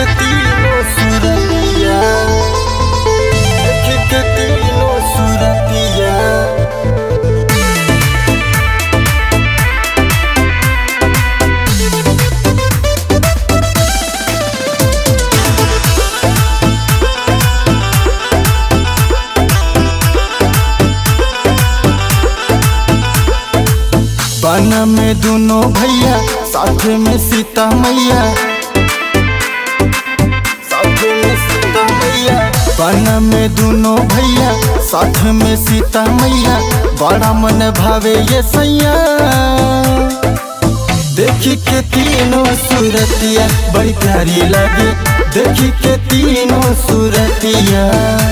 के तीनों सूरतिया, देखी के तीनों सूरतिया। बन में दोनों भैया, साथ में सीता मैया, साथ में सीता मैया। बन में दोनों भैया, साथ में सीता मैया, बड़ा मन भावे ये सैया। देखी के तीनों सूरतिया बड़ी प्यारी लगे, देखी के तीनों सूरतिया।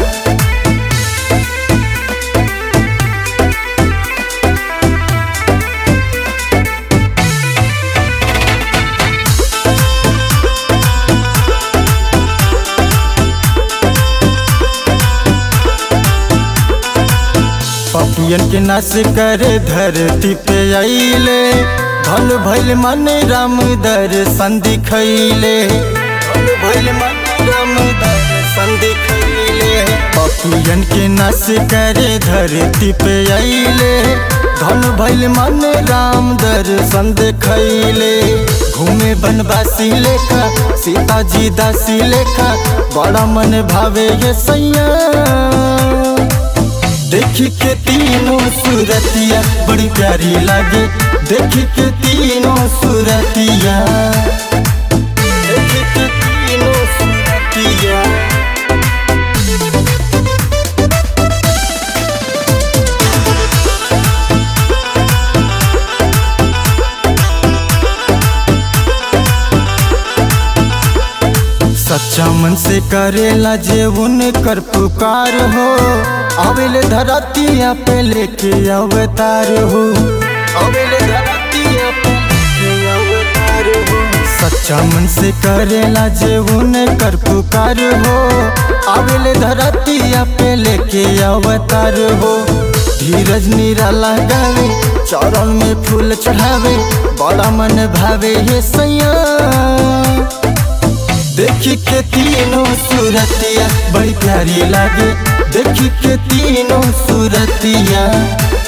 पपियन के नाश करे धरती पे आइले, धन भइल मन राम दर्शन दिखैले, धन भइल मन राम दर्शन दिखैले। पपियन के नाश करे धरती पे आइले, धन भइल मन राम दर्शन दिखैले। घूमे बनवासी लेखा, सीता जी दासी लेखा, बड़ा मन भावे ये सैया। देखी के तीनों सूरतिया बड़ी प्यारी लागे, देखी के तीनों सूरतिया, देखी के तीनों सूरतिया। सच्चा मन से करेला जे उनकर पुकार हो, आवेले धरतिया पे लेके अवतार हो, आवेले धरतिया पे लेके अवतार हो। सच्चा मन से करेला जे उनकर पुकार हो, आवेले धरतिया पे लेके अवतार हो। धीरज निराला गावे, चरण में फूल चढ़ावे, बड़ा मन भावे ये सैया। देखी के तीनों सूरतिया बड़ी प्यारी लागे, देखी के तीनों सूरतिया।